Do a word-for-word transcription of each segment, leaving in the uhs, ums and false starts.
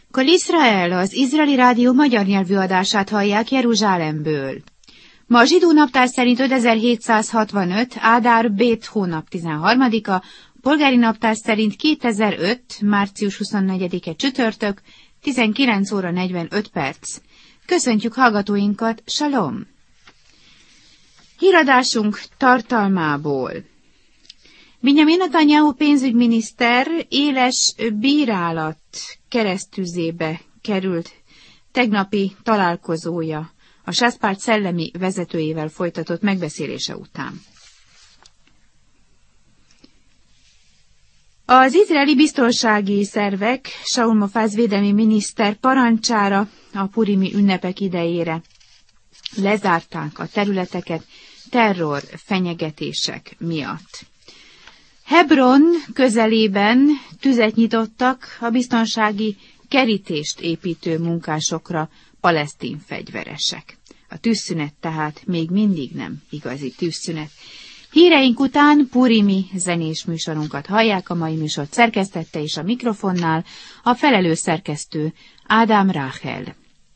Kol Israel, az izraeli rádió magyar nyelvű adását hallják Jeruzsálemből. Ma a zsidó naptár szerint ötezer-hétszázhatvanöt, Ádár Bét hónap tizenharmadika, polgári naptár szerint kétezer-öt, március huszonnegyedike csütörtök, tizenkilenc óra negyvenöt perc. Köszöntjük hallgatóinkat, salom! Híradásunk tartalmából. Benjamin Netanyahu pénzügyminiszter éles bírálat keresztüzébe került tegnapi találkozója a sászpárt szellemi vezetőjével folytatott megbeszélése után. Az izraeli biztonsági szervek Shaul Mofaz védelmi miniszter parancsára a purimi ünnepek idejére lezárták a területeket terror fenyegetések miatt. Hebron közelében tüzet nyitottak a biztonsági kerítést építő munkásokra palesztin fegyveresek. A tűzszünet tehát még mindig nem igazi tűzszünet. Híreink után purimi zenés műsorunkat hallják, a mai műsort szerkesztette és a mikrofonnál a felelős szerkesztő Ádám Ráhel.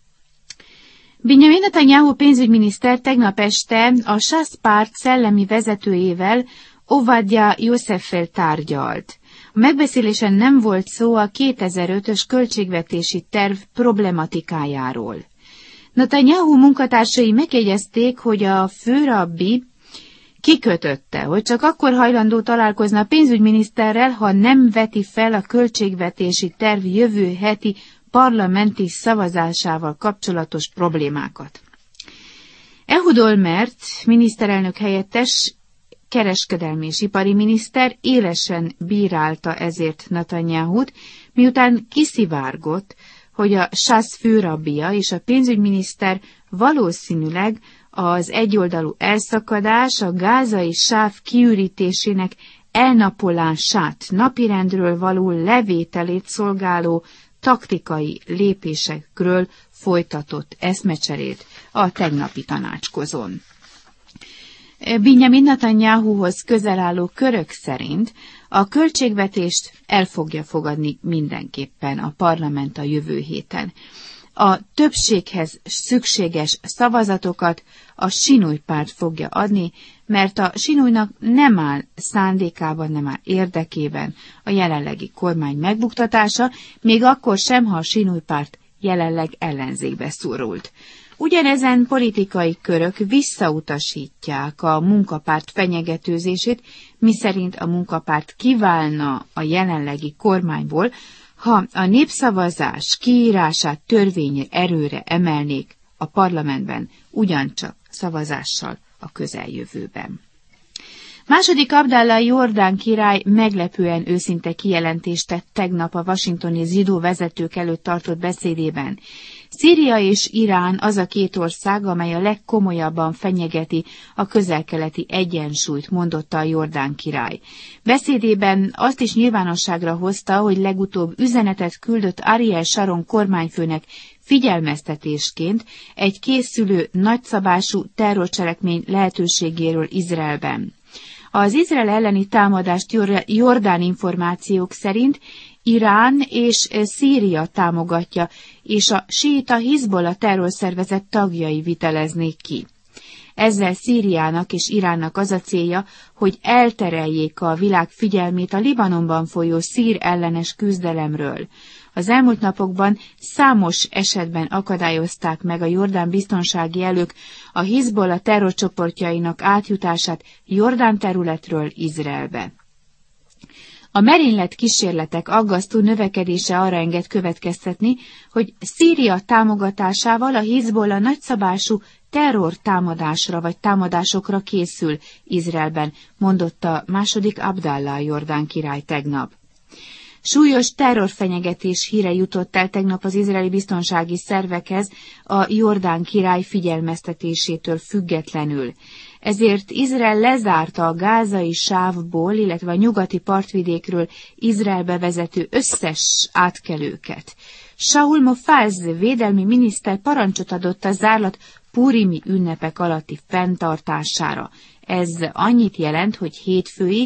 Benjamin Netanyahu pénzügyminiszter tegnap este a sászpárt szellemi vezetőjével, Ovadia Yosseffel tárgyalt. A megbeszélésen nem volt szó a kétezer-ötös költségvetési terv problematikájáról. Netanyahu munkatársai megjegyezték, hogy a főrabbi kikötötte, hogy csak akkor hajlandó találkozni a pénzügyminiszterrel, ha nem veti fel a költségvetési terv jövő heti parlamenti szavazásával kapcsolatos problémákat. Ehud Olmert, miniszterelnök helyettes, kereskedelmi és ipari miniszter élesen bírálta ezért Netanyahut, miután kiszivárgott, hogy a sász főrabbija és a pénzügyminiszter valószínűleg az egyoldalú elszakadás, a gázai sáv kiürítésének elnapolását, napirendről való levételét szolgáló taktikai lépésekről folytatott eszmecserét a tegnapi tanácskozón. Benjamin Netanyahuhoz közel álló körök szerint a költségvetést el fogja fogadni mindenképpen a parlament a jövő héten. A többséghez szükséges szavazatokat a Sinúj párt fogja adni, mert a Sinújnak nem áll szándékában, nem áll érdekében a jelenlegi kormány megbuktatása, még akkor sem, ha a Sinúj párt jelenleg ellenzékbe szorult. Ugyanezen politikai körök visszautasítják a munkapárt fenyegetőzését, miszerint a munkapárt kiválna a jelenlegi kormányból, ha a népszavazás kiírását törvény erőre emelnék a parlamentben, ugyancsak szavazással a közeljövőben. Második Abdallah Jordán király meglepően őszinte kijelentést tett tegnap a washingtoni zsidó vezetők előtt tartott beszédében. Szíria és Irán az a két ország, amely a legkomolyabban fenyegeti a közel-keleti egyensúlyt, mondotta a Jordán király. Beszédében azt is nyilvánosságra hozta, hogy legutóbb üzenetet küldött Ariel Sharon kormányfőnek figyelmeztetésként egy készülő nagyszabású terrorcselekmény lehetőségéről Izraelben. Az Izrael elleni támadást Jordán információk szerint Irán és Szíria támogatja, és a síita Hizbollah terrorszervezet tagjai viteleznék ki. Ezzel Szíriának és Iránnak az a célja, hogy eltereljék a világ figyelmét a Libanonban folyó szír ellenes küzdelemről. Az elmúlt napokban számos esetben akadályozták meg a jordán biztonsági erők a Hizbollah terrorcsoportjainak átjutását Jordán területről Izraelbe. A merénylet kísérletek aggasztó növekedése arra enged következtetni, hogy Szíria támogatásával a Hizbollah nagyszabású terrortámadásra vagy támadásokra készül Izraelben, mondotta második Abdallah Jordán király tegnap. Súlyos terrorfenyegetés híre jutott el tegnap az izraeli biztonsági szervekhez a Jordán király figyelmeztetésétől függetlenül. Ezért Izrael lezárta a gázai sávból, illetve a nyugati partvidékről Izraelbe vezető összes átkelőket. Shaul Mofaz védelmi miniszter parancsot adott a zárlat purimi ünnepek alatti fenntartására. Ez annyit jelent, hogy hétfőig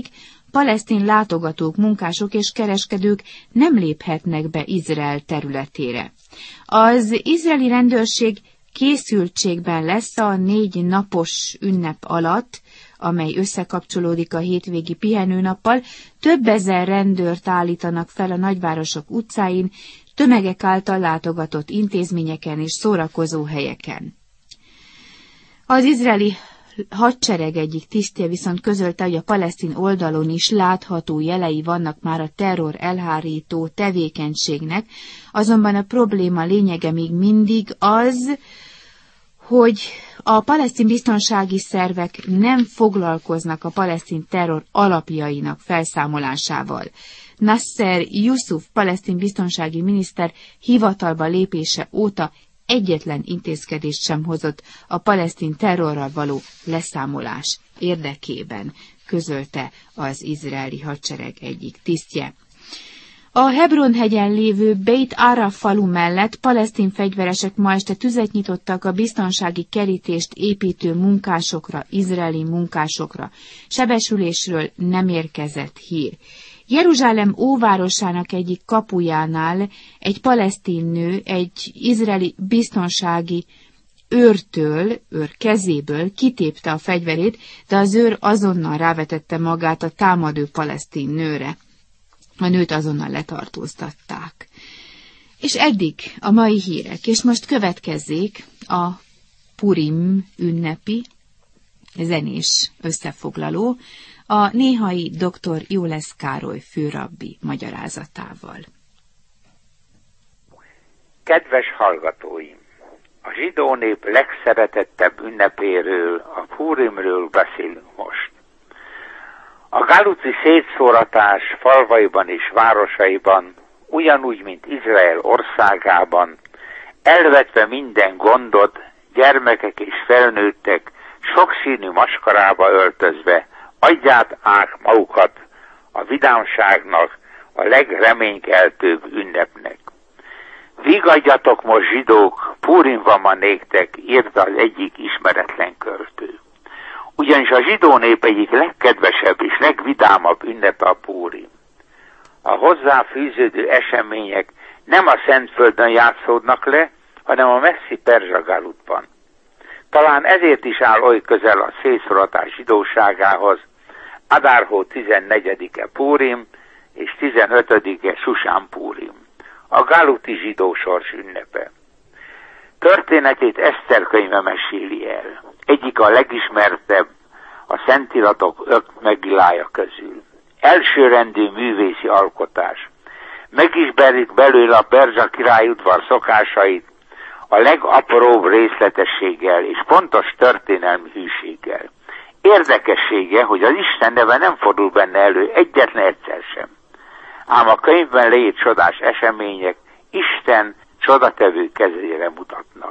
palesztin látogatók, munkások és kereskedők nem léphetnek be Izrael területére. Az izraeli rendőrség készültségben lesz a négy napos ünnep alatt, amely összekapcsolódik a hétvégi pihenőnappal, több ezer rendőrt állítanak fel a nagyvárosok utcáin, tömegek által látogatott intézményeken és szórakozó helyeken. Az izraeli hadsereg egyik tisztje viszont közölte, hogy a palesztin oldalon is látható jelei vannak már a terror elhárító tevékenységnek, azonban a probléma lényege még mindig az, hogy a palesztin biztonsági szervek nem foglalkoznak a palesztin terror alapjainak felszámolásával. Nasser Yusuf palesztin biztonsági miniszter hivatalba lépése óta egyetlen intézkedést sem hozott a palesztin terrorral való leszámolás érdekében, közölte az izraeli hadsereg egyik tisztje. A Hebron-hegyen lévő Beit Ara falu mellett palesztin fegyveresek ma este tüzet nyitottak a biztonsági kerítést építő munkásokra, izraeli munkásokra. Sebesülésről nem érkezett hír. Jeruzsálem óvárosának egyik kapujánál egy palesztin nő egy izraeli biztonsági őrtől, őr kezéből kitépte a fegyverét, de az őr azonnal rávetette magát a támadó palesztin nőre. A nőt azonnal letartóztatták. És eddig a mai hírek, és most következzék a Purim ünnepi zenés összefoglaló, a néhai dr. Jólesz Károly főrabbi magyarázatával. Kedves hallgatóim! A zsidó nép legszeretettebb ünnepéről, a Purimről beszélünk most. A gáluci szétszóratás falvaiban és városaiban, ugyanúgy, mint Izrael országában, elvetve minden gondot, gyermekek és felnőttek sokszínű maskarába öltözve, adját át magukat a vidámságnak, a legreménykeltőbb ünnepnek. Vigadjatok most, zsidók, Purim van ma néktek, írta az egyik ismeretlen költő. Ugyanis a zsidó nép egyik legkedvesebb és legvidámabb ünnepe a Purim. A hozzá fűződő események nem a Szentföldön játszódnak le, hanem a messzi Perzsa Gálutban. Talán ezért is áll oly közel a szétszóratás zsidóságához Adár-hó tizennegyedike Purim és tizenötödike Susán Purim, a gáluti zsidó sors ünnepe. Történetét Eszter könyve meséli el. Egyik a legismertebb a Szentiratok öt Megilája közül. Elsőrendű művészi alkotás. Megismerik belőle a perzsa királyudvar szokásait a legapróbb részletességgel és pontos történelmi hűséggel. Érdekessége, hogy az Isten neve nem fordul benne elő egyetlen egyszer sem. Ám a könyvben leírt csodás események Isten csodatevő kezére mutatnak.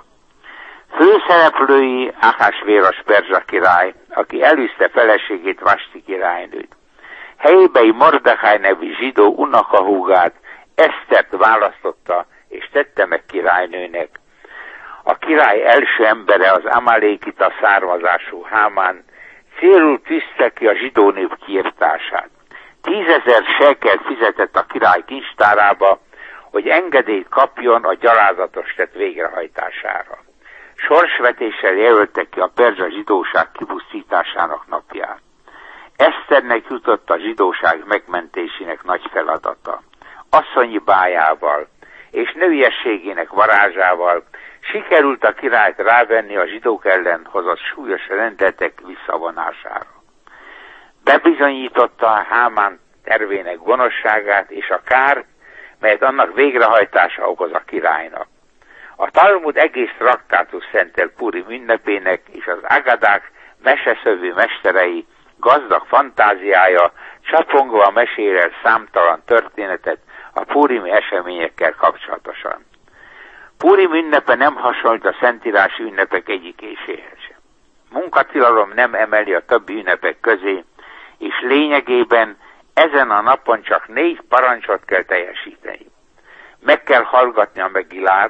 Főszereplői Ahasvéros perzsa király, aki elűzte feleségét, Vasti királynőt. Helyébei Mordechai nevű zsidó unokahúgát, Esztert választotta és tette meg királynőnek. A király első embere, az amálékita származású Hámán célul tűzte ki a zsidó nép kiirtását. Tízezer sekel fizetett a király kincstárába, hogy engedélyt kapjon a gyalázatos tett végrehajtására. Sorsvetéssel jelöltek ki a perzsa zsidóság kipusztításának napját. Eszternek jutott a zsidóság megmentésének nagy feladata. Asszonyi bájával és nőiességének varázsával sikerült a királyt rávenni a zsidók ellen hozott súlyos rendeletek visszavonására. Bebizonyította a Hámán tervének gonoszságát és a kárt, melyet annak végrehajtása okoz a királynak. A Talmud egész traktátus szentel Purim ünnepének, és az Agadák meseszövő mesterei gazdag fantáziája csapongva mesél számtalan történetet a purimi eseményekkel kapcsolatosan. Purim ünnepe nem hasonlít a szentírási ünnepek egyikéséhez. Munkatilalom nem emeli a többi ünnepek közé, és lényegében ezen a napon csak négy parancsot kell teljesíteni. Meg kell hallgatni a Megilát,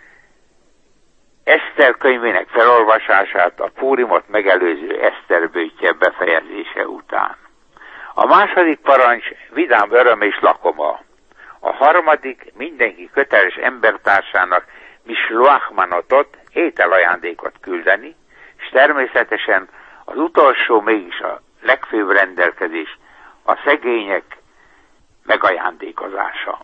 Eszter könyvének felolvasását a Purimot megelőző Eszter böjtje befejezése után. A második parancs vidám öröm és lakoma. A harmadik mindenki köteles embertársának misluachmanotot, ételajándékot küldeni, és természetesen az utolsó mégis a legfőbb rendelkezés, a szegények megajándékozása.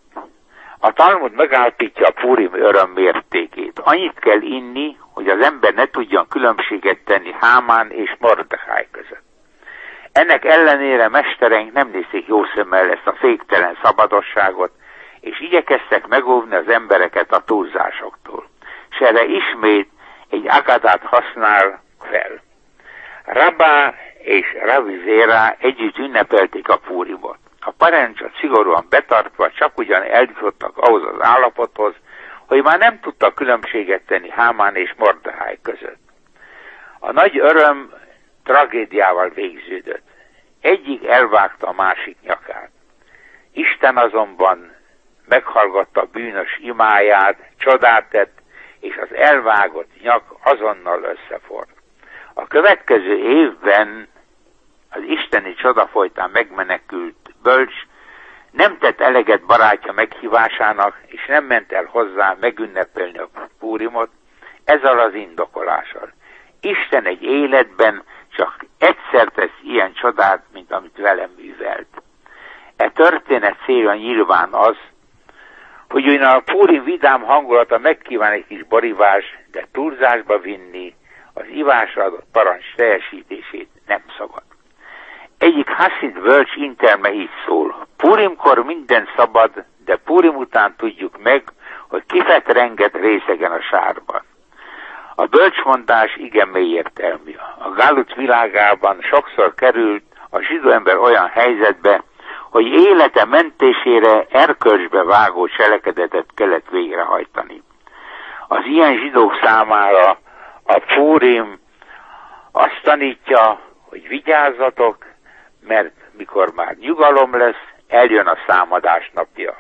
A Talmud megállapítja a Púrim öröm mértékét. Annyit kell inni, hogy az ember ne tudjon különbséget tenni Hámán és Mordechai között. Ennek ellenére mestereink nem nézték jó szemmel ezt a féktelen szabadosságot, és igyekeztek megóvni az embereket a túlzásoktól. És erre ismét egy agadát használ fel. Rabá és Ravi Zera együtt ünnepelték a Púrimot. A parancsot szigorúan betartva csak ugyan eljutottak ahhoz az állapothoz, hogy már nem tudtak különbséget tenni Hámán és Mordechai között. A nagy öröm tragédiával végződött. Egyik elvágta a másik nyakát. Isten azonban meghallgatta a bűnös imáját, csodát tett, és az elvágott nyak azonnal összefort. A következő évben az isteni csoda folytán megmenekült bölcs nem tett eleget barátja meghívásának, és nem ment el hozzá megünnepelni a Púrimot, ezzel az indokolással. Isten egy életben csak egyszer tesz ilyen csodát, mint amit velem művelt. E történet célja nyilván az, hogy ugyan a Púrim vidám hangulata megkíván egy kis borivás, de túlzásba vinni az ivásra adott parancs teljesítését nem szabad. Egyik haszid bölcs interme így szól: Púrimkor minden szabad, de Púrim után tudjuk meg, hogy kifet renget részegen a sárban. A bölcsmondás igen mély értelmű. A Gálut világában sokszor került a zsidó ember olyan helyzetbe, hogy élete mentésére erkölcsbe vágó cselekedetet kellett végrehajtani. Az ilyen zsidók számára a Púrim azt tanítja, hogy vigyázzatok, mert mikor már nyugalom lesz, eljön a számadás napja.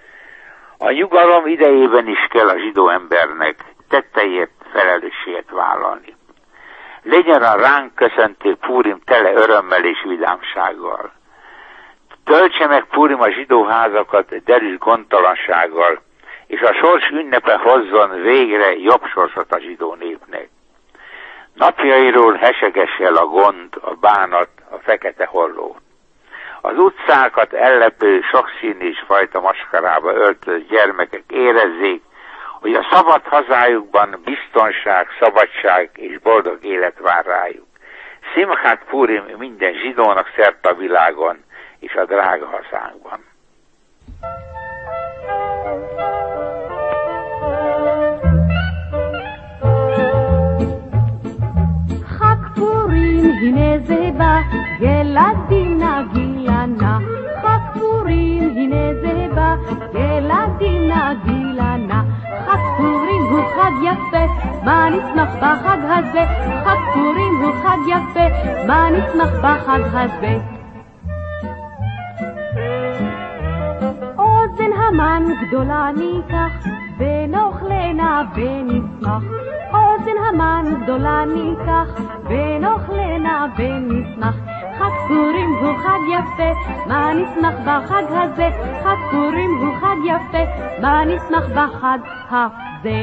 A nyugalom idejében is kell a zsidó embernek tetteiért felelősséget vállalni. Legyen a ránk köszöntő Púrim tele örömmel és vidámsággal. Töltse meg Púrim a zsidóházakat derűs gondtalansággal, és a sors ünnepe hozzon végre jobb sorsot a zsidó népnek. Napjairól hesegesse el a gond, a bánat, a fekete holló. Az utcákat ellepő, sokszínű és fajta maskarába öltözött gyermekek érezzék, hogy a szabad hazájukban biztonság, szabadság és boldog élet vár rájuk. Szimchát Púrim minden zsidónak szerte a világon és a drága hazánkban. הנה זה בא, ילדים נגילה נא. חג פורים, הנה זה בא, ילדים נגילה נא. חג פורים הוא חג יפה, מה נשמח בחג הזה? חג פורים הוא חג יפה, מה נשמח בחג הזה? אוזן המן גדולה ניקח, ונאכלנה ונשמח. אוזן המן גדולה ניקח, ונאכלנה ונשמח. חג פורים הוא חג יפה, מה נשמח בחג הזה? חג פורים הוא חג יפה, מה נשמח בחג הזה?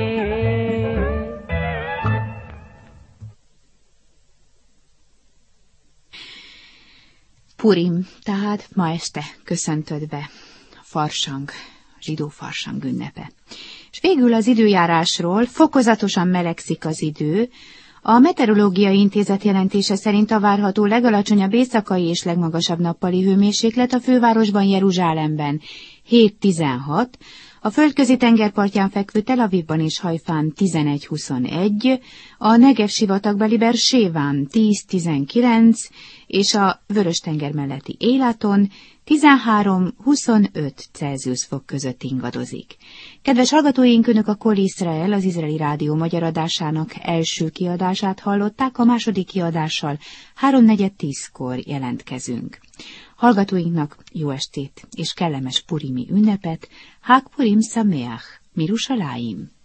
Purim, tehát ma este köszöntöd be a farsang, a zsidó farsang ünnepe. És végül az időjárásról: fokozatosan melegszik az idő. A Meteorológiai Intézet jelentése szerint a várható legalacsonyabb éjszakai és legmagasabb nappali hőmérséklet a fővárosban, Jeruzsálemben hét tizenhat, a földközi tengerpartján fekvő Tel Avivban és Hajfán tizenegy huszonegy, a Negev sivatagbeli Berséván tíz tizenkilenc, és a Vörös-tenger melletti Élaton tizenhárom huszonöt Celsius fok között ingadozik. Kedves hallgatóink, Önök a Kol Iszrael, az izraeli rádió magyar adásának első kiadását hallották, a második kiadással háromnegyed tízkor jelentkezünk. Hallgatóinknak jó estét és kellemes purimi ünnepet, Hag Purim Sameach, Mirushalayim!